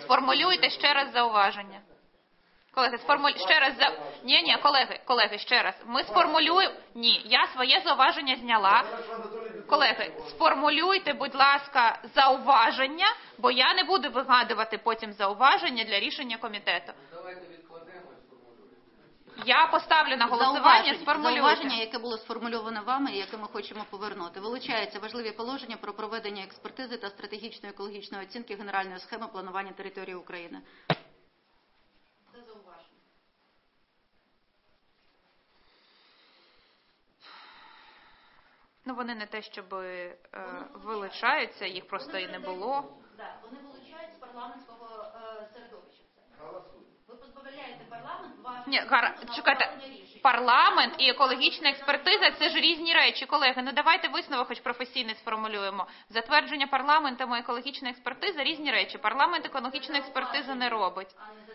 Сформулюйте ще раз зауваження. Колеги, ще раз колеги, ще раз. Ми сформулюємо... Ні, я своє зауваження зняла. Колеги, сформулюйте, будь ласка, зауваження, бо я не буду вигадувати потім зауваження для рішення комітету. Я поставлю на голосування, сформулюйте. Зауваження, яке було сформульоване вами і яке ми хочемо повернути. Вилучаються важливі положення про проведення експертизи та стратегічної екологічної оцінки генеральної схеми планування території України. Це зауваження. Ну, вони не те, щоб вилучаються, їх просто і не було. Так, вони вилучають з парламентського середовища. Ви позбавляєте парламент вашого чекайте, парламент і екологічна експертиза – це ж різні речі, колеги. Ну давайте висновок хоч професійний сформулюємо. Затвердження парламентом і екологічна експертиза – різні речі. Парламент екологічну експертизу не робить.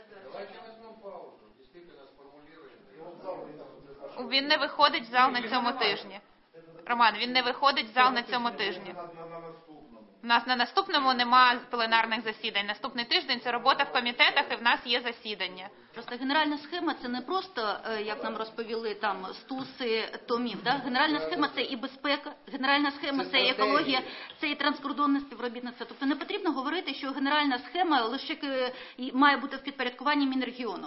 Він не виходить в зал на цьому тижні. Роман, він не виходить в зал на цьому тижні. У нас на наступному нема пленарних засідань. Наступний тиждень – це робота в комітетах, і в нас є засідання. Просто генеральна схема – це не просто, як нам розповіли, там, стуси томів. Да? Генеральна схема – це і безпека, генеральна схема – це і екологія, це і транскордонне співробітництво. Тобто не потрібно говорити, що генеральна схема лише має бути в підпорядкуванні Мінрегіону.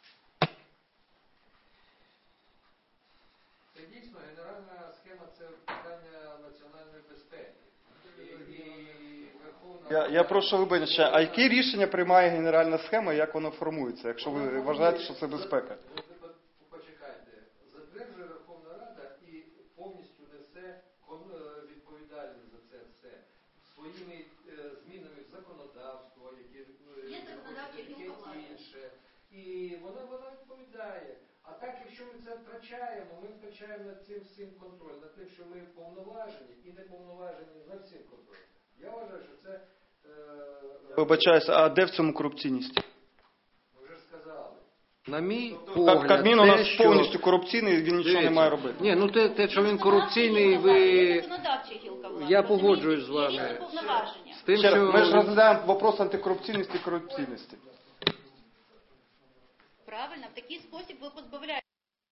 Це дійсно генеральна схема – це питання національної безпеки. Я прошу вибачення, а які рішення приймає генеральна схема, як воно формується, якщо ви вважаєте, що це безпека? Почекайте, затверджує Верховна Рада і повністю несе відповідальність за це все. Своїми змінами в законодавство, які інше. І вона відповідає. А так, якщо ми це втрачаємо, ми втрачаємо над цим всім контроль, над тим, що ми повноважені і не повноважені над цим контроль. Я вважаю, що це... Вибачаюся, а де в цьому корупційність? Ви вже сказали. На мій погляд, Кабмін у нас повністю корупційний, він нічого не має робити. Ні, ну те, що він корупційний, я погоджуюсь з вами. З тим, що... Ми ж розглядаємо вопрос антикорупційності і корупційності. Правильно, в такий спосіб ви позбавляєте.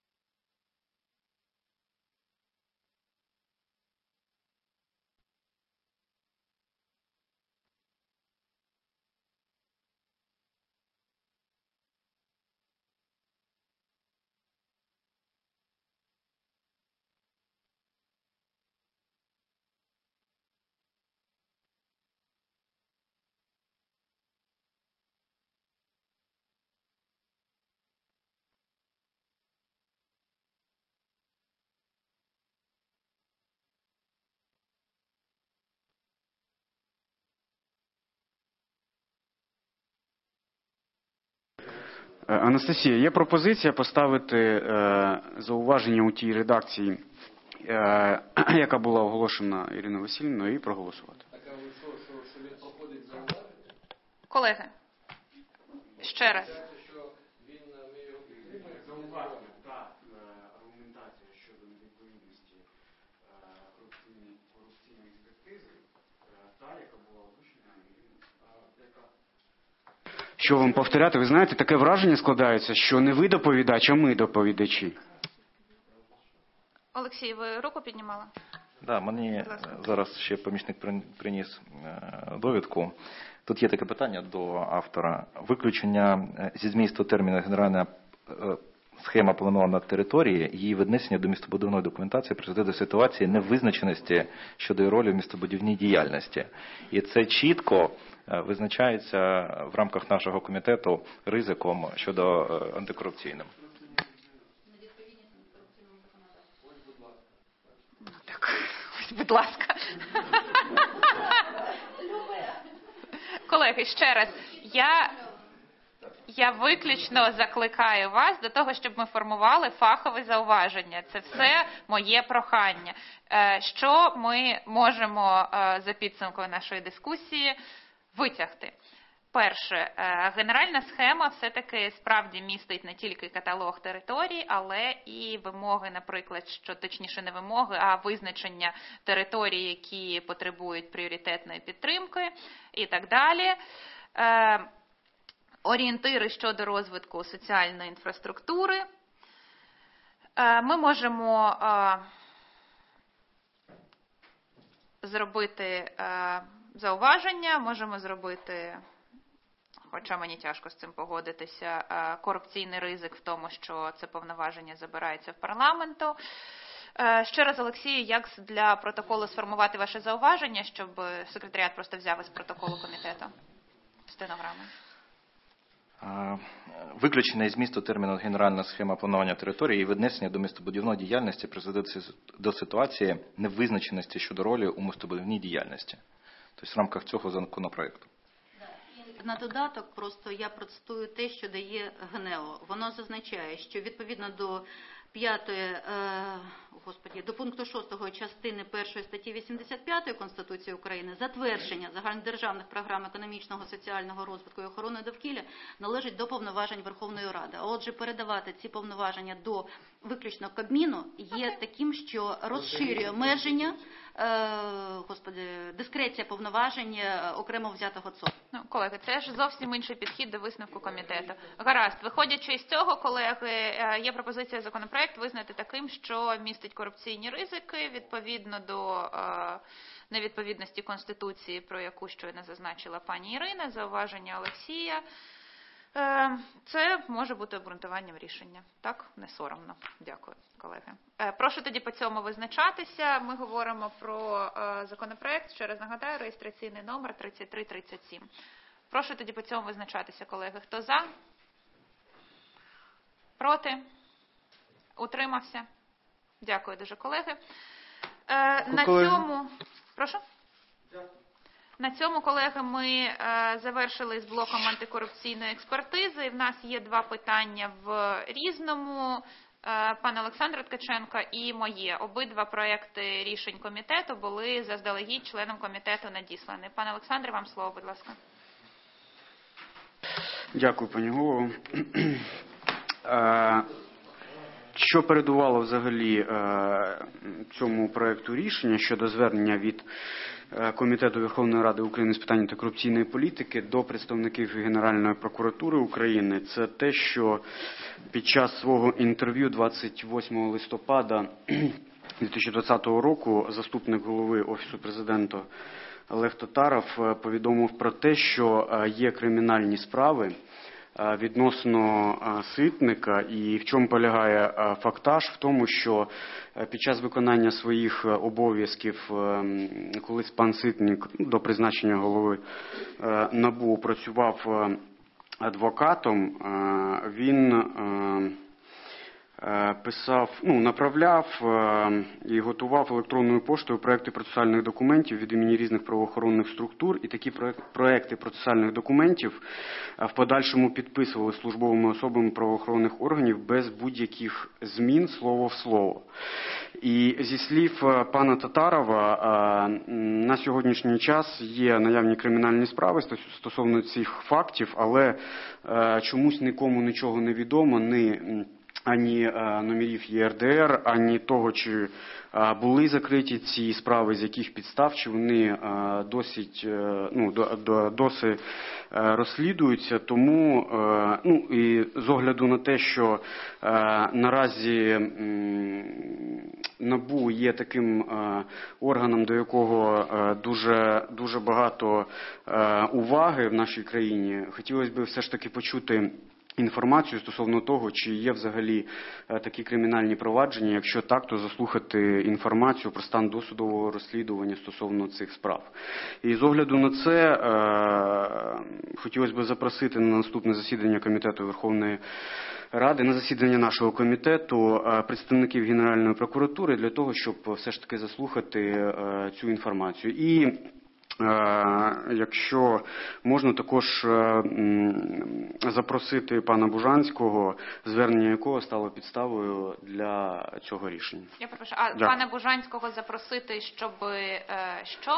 Анастасія, є пропозиція поставити зауваження у тій редакції, яка була оголошена Іриною Васильівною, і проголосувати. Колеги, ще раз. Зауваження та аргументація щодо невідповідності корупційної експертизи, та, яка була озвучена, Що вам повторяти? Ви знаєте, таке враження складається, що не ви доповідач, а ми доповідачі. Олексій, ви руку піднімали? Так, мені зараз ще помічник приніс довідку. Тут є таке питання до автора. Виключення зі змісту терміну «генеральна схема планування території», її віднесення до містобудівної документації призведе до ситуації невизначеності щодо її ролі в містобудівній діяльності. І це чітко визначається в рамках нашого комітету ризиком щодо антикорупційним. Так, ось, будь ласка. Колеги, ще раз, я виключно закликаю вас до того, щоб ми формували фахове зауваження. Це все моє прохання. Що ми можемо за підсумкою нашої дискусії витягти? Перше, генеральна схема все-таки справді містить не тільки каталог територій, але і вимоги, наприклад, що точніше не вимоги, а визначення територій, які потребують пріоритетної підтримки і так далі. орієнтири щодо розвитку соціальної інфраструктури. Ми можемо зробити зауваження, можемо зробити, хоча мені тяжко з цим погодитися, корупційний ризик в тому, що це повноваження забирається в парламенту. Ще раз, Олексію, як для протоколу сформувати ваше зауваження, щоб секретаріат просто взяв із протоколу комітету стенограми? Виключення із змісту терміну «генеральна схема планування території» і віднесення до містобудівної діяльності призведе до ситуації невизначеності щодо ролі у містобудівній діяльності. Тобто в рамках цього законопроекту. На додаток просто я процитую те, що дає ГНЕО. Воно зазначає, що відповідно до до пункту 6 частини 1 статті 85 Конституції України затвердження загальнодержавних програм економічного, соціального розвитку і охорони довкілля належить до повноважень Верховної Ради. А отже, передавати ці повноваження до виключно Кабміну є таким, що розширює меження, дискреція повноважень окремо взятого ЦОВВ. Ну, колеги, це ж зовсім інший підхід до висновку комітету. Гаразд, виходячи із цього, колеги, є пропозиція законопроект визнати таким, що містить корупційні ризики відповідно до невідповідності Конституції, про яку щойно зазначила пані Ірина, зауваження Олексія. Це може бути обґрунтуванням рішення. Так? Не соромно. Дякую, колеги. Прошу тоді по цьому визначатися. Ми говоримо про законопроект, ще раз нагадаю, реєстраційний номер 3337. Прошу тоді по цьому визначатися, колеги. Хто за? Проти? Утримався? Дякую дуже, колеги. На цьому... Прошу? На цьому, колеги, ми завершили з блоком антикорупційної експертизи. В нас є два питання в різному. Пана Олександра Ткаченка і моє. Обидва проекти рішень комітету були заздалегідь членом комітету надіслані. Пане Олександре, вам слово, будь ласка. Дякую, пані голово. Що передувало взагалі цьому проекту рішення щодо звернення від Комітету Верховної Ради України з питань антикорупційної політики до представників Генеральної прокуратури України, це те, що під час свого інтерв'ю 28 листопада 2020 року заступник голови Офісу президента Олег Татаров повідомив про те, що є кримінальні справи відносно Ситника, і в чому полягає фактаж? В тому, що під час виконання своїх обов'язків, колись пан Ситник до призначення голови НАБУ працював адвокатом, він писав, направляв і готував електронною поштою проекти процесуальних документів від імені різних правоохоронних структур, і такі проекти процесуальних документів в подальшому підписували службовими особами правоохоронних органів без будь-яких змін слово в слово. І зі слів пана Татарова, на сьогоднішній час є наявні кримінальні справи стосовно цих фактів, але чомусь нікому нічого не відомо, ані номерів ЄРДР, ані того, чи були закриті ці справи, з яких підстав, чи вони досі розслідуються. Тому, і з огляду на те, що наразі НАБУ є таким органом, до якого дуже багато уваги в нашій країні, хотілося б все ж таки почути інформацію стосовно того, чи є взагалі такі кримінальні провадження. Якщо так, то заслухати інформацію про стан досудового розслідування стосовно цих справ. І з огляду на це хотілося б запросити на наступне засідання Комітету Верховної Ради, на засідання нашого комітету, представників Генеральної прокуратури для того, щоб все ж таки заслухати цю інформацію. І якщо можна, також запросити пана Бужанського, звернення якого стало підставою для цього рішення. Я прошу, пана Бужанського запросити, щоб що?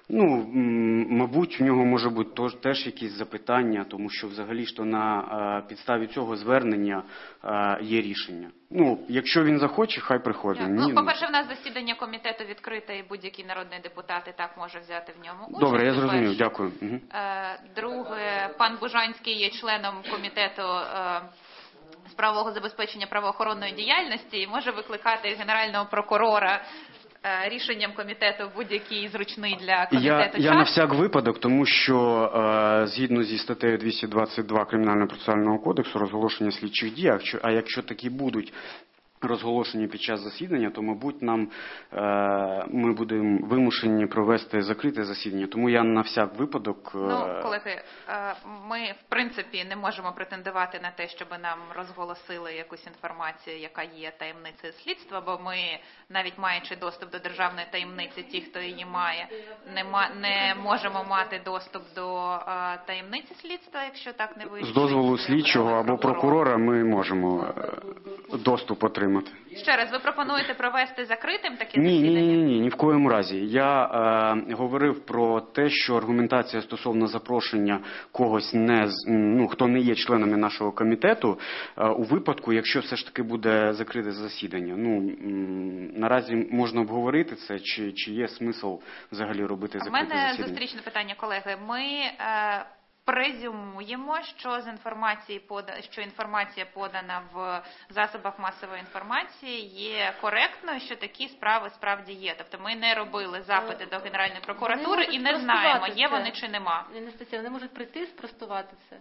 Ну, мабуть, у нього може бути теж якісь запитання, тому що взагалі ж то на підставі цього звернення є рішення. Ну, якщо він захоче, хай приходить. Ну, по-перше, в нас засідання комітету відкрите, і будь-який народний депутат і так може взяти в ньому участь. Добре, я зрозумів, дякую. Угу. Друге, пан Бужанський є членом комітету з правового забезпечення правоохоронної діяльності і може викликати генерального прокурора рішенням комітету будь-який зручний для комітету час. Я на всяк випадок, тому що згідно зі статтею 222 Кримінально-процесуального кодексу розголошення слідчих дій, а якщо такі будуть розголошені під час засідання, то, мабуть, ми будемо вимушені провести закрите засідання. Тому я на всяк випадок... Ну, колеги, ми, в принципі, не можемо претендувати на те, щоб нам розголосили якусь інформацію, яка є таємницею слідства, бо ми, навіть маючи доступ до державної таємниці, ті, хто її має, не можемо мати доступ до таємниці слідства, якщо так не вирішується. З дозволу слідчого або прокурора ми можемо доступ отримати. Ще раз, ви пропонуєте провести закритим таке засідання? Ні, в коєму разі. Я говорив про те, що аргументація стосовно запрошення когось, хто не є членами нашого комітету, у випадку, якщо все ж таки буде закрите засідання. Наразі можна обговорити це, чи є смисл взагалі робити закрите засідання. У мене зустрічне питання, колеги. Ми презюмуємо, що інформація подана в засобах масової інформації є коректною, що такі справи справді є. Тобто ми не робили запити до Генеральної прокуратури і не знаємо, є вони чи нема. Анастасія, вони можуть прийти і спростувати це.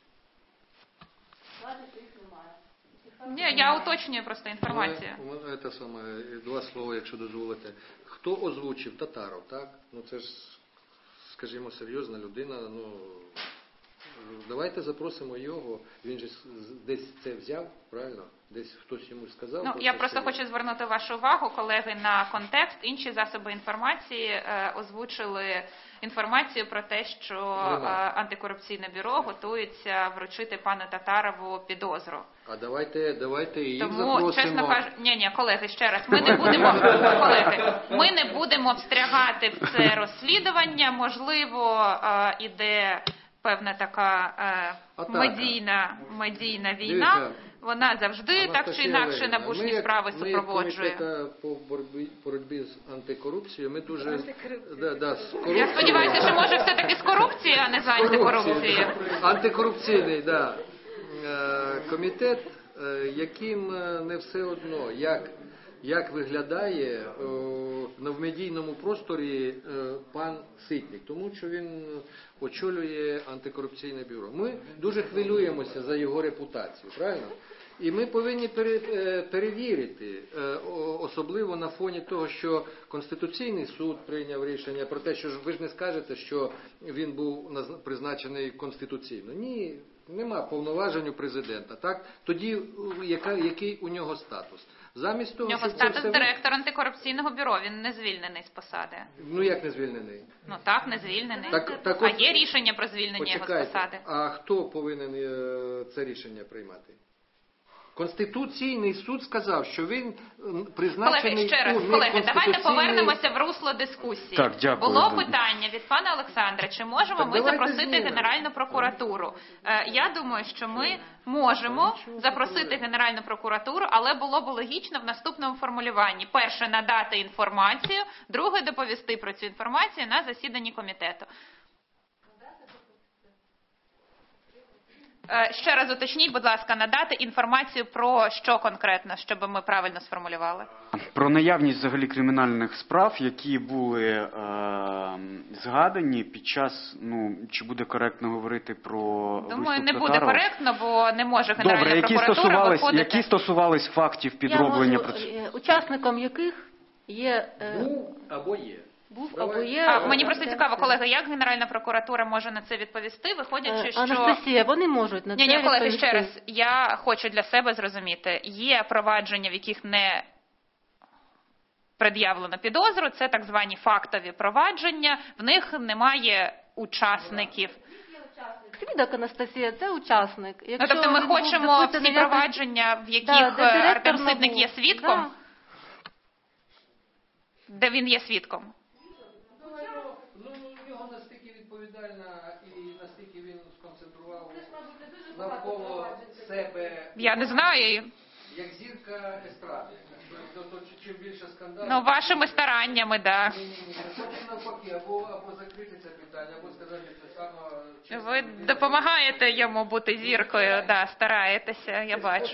Ні, я уточнюю просто інформацію. Це саме, два слова, якщо дозволите. Хто озвучив? Татаров, так? Ну це ж, скажімо, серйозна людина, давайте запросимо його, він же десь це взяв, правильно? Десь хтось йому сказав. Я просто хочу звернути вашу увагу, колеги, на контекст. Інші засоби інформації озвучили інформацію про те, що антикорупційне бюро готується вручити пану Татарову підозру. А давайте їх Тому, запросимо. чесно кажучи, колеги, ще раз, ми не будемо встрягати в це розслідування. Можливо, іде певна така медійна війна. Дивіться, вона завжди так чи інакше набушні справи супроводжує. Ми по боротьбі з антикорупцією, ми дуже... Я сподіваюся, що може все-таки з корупції, а не з антикорупції. Антикорупційний, комітет, яким не все одно, як виглядає в медійному просторі пан Ситник, тому що він очолює антикорупційне бюро. Ми дуже хвилюємося за його репутацію, правильно? І ми повинні перевірити, особливо на фоні того, що Конституційний суд прийняв рішення про те, що ви ж не скажете, що він був призначений конституційно. Ні, нема повноважень у президента. Так? Тоді який у нього статус? Замість того, у нього статус директора антикорупційного бюро, він не звільнений з посади. Ну як не звільнений? Ну так, не звільнений. Так, є рішення про звільнення його з посади. А хто повинен це рішення приймати? Конституційний суд сказав, що він призначений... Колеги, ще раз, давайте повернемося в русло дискусії. Так, дякую. Було питання від пана Олександра, чи можемо ми запросити Генеральну прокуратуру. Я думаю, що ми можемо запросити Генеральну прокуратуру, але було б логічно в наступному формулюванні. Перше, надати інформацію, друге, доповісти про цю інформацію на засіданні комітету. Ще раз уточніть, будь ласка, надати інформацію про що конкретно, щоб ми правильно сформулювали? Про наявність взагалі кримінальних справ, які були згадані під час, чи буде коректно говорити про Думаю, не виступ буде Татарова? коректно, бо не може Генеральна прокуратура виходити. Які стосувались фактів підроблення учасником яких є... Був або є. Мені просто цікаво, колеги, як Генеральна прокуратура може на це відповісти, виходячи, що... Анастасія, вони можуть на це відповісти. Колеги, ще раз, я хочу для себе зрозуміти, є провадження, в яких не пред'явлено підозру, це так звані фактові провадження, в них немає учасників. Свідок, Анастасія, це учасник. Тобто ми хочемо всі провадження, в яких Артем Ситник є свідком, де він є свідком. відповідальна і наскільки він сконцентрував навколо себе, Я не знаю. як зірка естради. Тобто, чим більше скандалів... Ну, вашими стараннями, да. Ні. Хоче навпаки, або закрити це питання, або сказати це саме... Ви допомагаєте йому бути зіркою, да, стараєтеся, я бачу.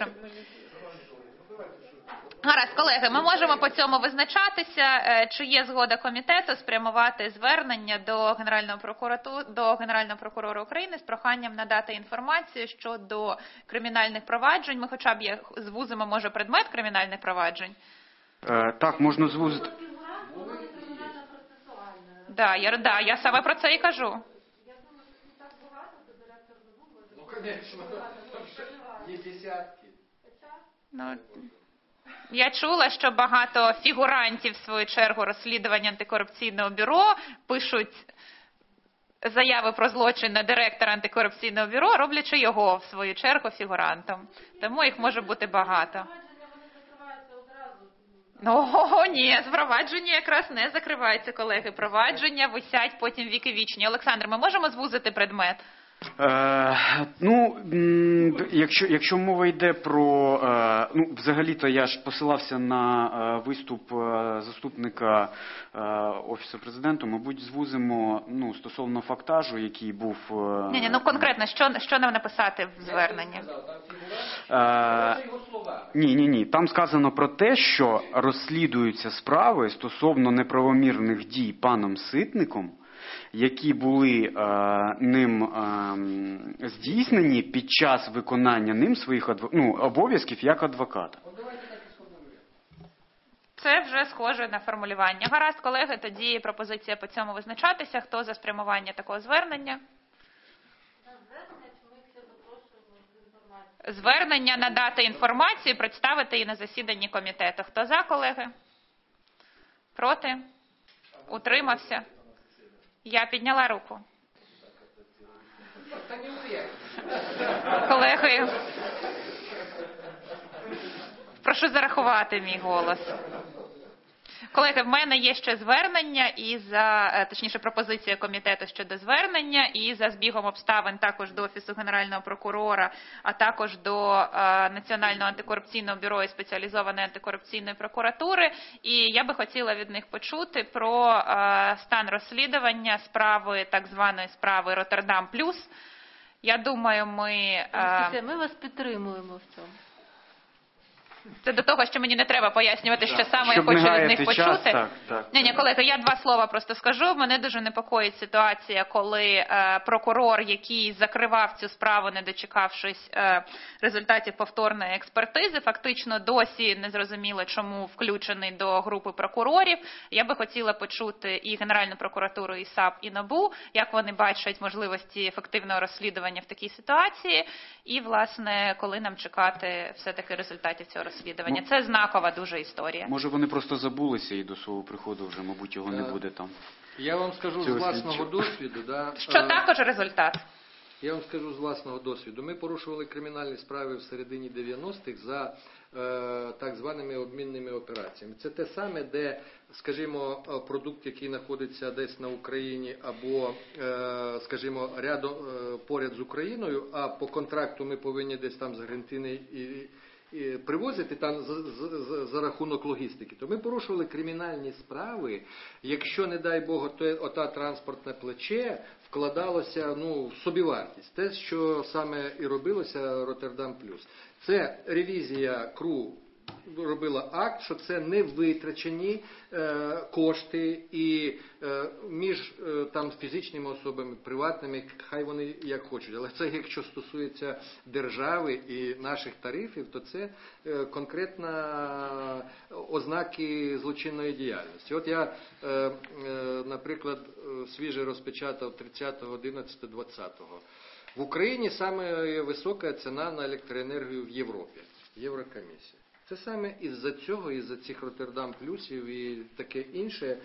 Гаразд, колеги, ми можемо по цьому визначатися, чи є згода комітету спрямувати звернення до Генерального прокурора України з проханням надати інформацію щодо кримінальних проваджень. Ми хоча б звузимо, може, предмет кримінальних проваджень? Так, можна звузити. Да, я саме про це і кажу. Ну, звісно, є десятки. Ну, я чула, що багато фігурантів, в свою чергу, розслідування антикорупційного бюро пишуть заяви про злочин на директора антикорупційного бюро, роблячи його, в свою чергу, фігурантом. Тому їх може бути багато. Ну, ні, провадження якраз не закриваються, колеги. Провадження висять потім віки вічні. Олександр, ми можемо звузити предмет? Якщо мова йде про... взагалі-то я ж посилався на виступ заступника Офісу Президента, мабуть, звузимо стосовно фактажу, який був... Ні, конкретно, що нам написати в зверненні? Ні. Там сказано про те, що розслідуються справи стосовно неправомірних дій паном Ситником, які були ним здійснені під час виконання ним своїх обов'язків як адвоката. Це вже схоже на формулювання. Гаразд, колеги, тоді пропозиція по цьому визначатися. Хто за спрямування такого звернення? Звернення надати інформацію, представити її на засіданні комітету. Хто за, колеги? Проти? Утримався? Я підняла руку. Колеги, прошу зарахувати мій голос. Колеги, в мене є ще звернення, точніше пропозиція комітету щодо звернення, і за збігом обставин також до Офісу Генерального прокурора, а також до Національного антикорупційного бюро і Спеціалізованої антикорупційної прокуратури. І я би хотіла від них почути про стан розслідування справи, так званої справи «Роттердам плюс». Я думаю, ми вас підтримуємо в цьому. Це до того, що мені не треба пояснювати, що саме я хочу від них почути. Ні, колеги, я два слова просто скажу. Мене дуже непокоїть ситуація, коли прокурор, який закривав цю справу, не дочекавшись результатів повторної експертизи, фактично досі не зрозуміло, чому включений до групи прокурорів. Я би хотіла почути і Генеральну прокуратуру, і САП, і НАБУ, як вони бачать можливості ефективного розслідування в такій ситуації, і, власне, коли нам чекати все-таки результатів цього розслідування. Це знакова дуже історія. Може, вони просто забулися і до свого приходу вже, мабуть, його не буде там. Я вам скажу з власного досвіду. Що також результат? Я вам скажу з власного досвіду. Ми порушували кримінальні справи в середині 90-х за так званими обмінними операціями. Це те саме, де, скажімо, продукт, який знаходиться десь на Україні або, скажімо, поряд з Україною, а по контракту ми повинні десь там з Аргентини і привозити там за рахунок логістики, то ми порушували кримінальні справи, якщо, не дай Бог, ота транспортне плече вкладалося в собівартість. Те, що саме і робилося «Роттердам плюс». Це ревізія КРУ робила акт, що це не витрачені кошти і між там фізичними особами, приватними, хай вони як хочуть. Але це, якщо стосується держави і наших тарифів, то це конкретно ознаки злочинної діяльності. От я, наприклад, свіже розпечатав 30.11.2020. В Україні саме висока ціна на електроенергію в Європі. Єврокомісія. Це саме із-за цього, із-за цих «Роттердам плюсів» і таке інше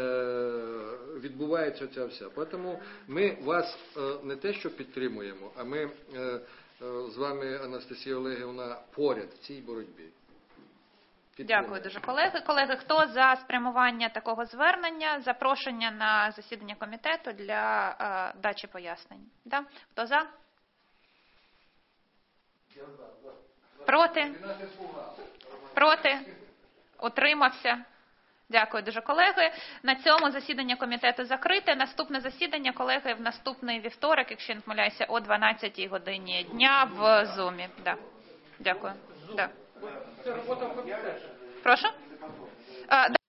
відбувається ця вся. Тому ми вас не те, що підтримуємо, а ми з вами, Анастасія Олегівна, поряд в цій боротьбі. Дякую дуже, колеги. Колеги, хто за спрямування такого звернення, запрошення на засідання комітету для дачі пояснень? Да? Хто за? Проти? Проти? Утримався? Дякую дуже, колеги. На цьому засідання комітету закрите. Наступне засідання, колеги, в наступний вівторок, якщо не помиляюся, о 12-й годині дня в Zoom. Да. Дякую. Да. Прошу?